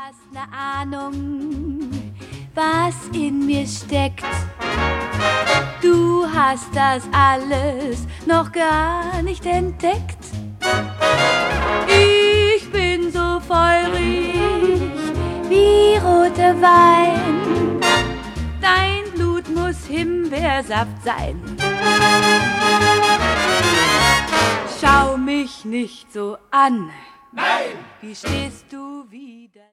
hast ne Ahnung, was in mir steckt. Du hast das alles noch gar nicht entdeckt. Ich bin so feurig wie roter Wein. Dein Blut muss Himbeersaft sein. Schau mich nicht so an. Nein! Wie stehst du wieder?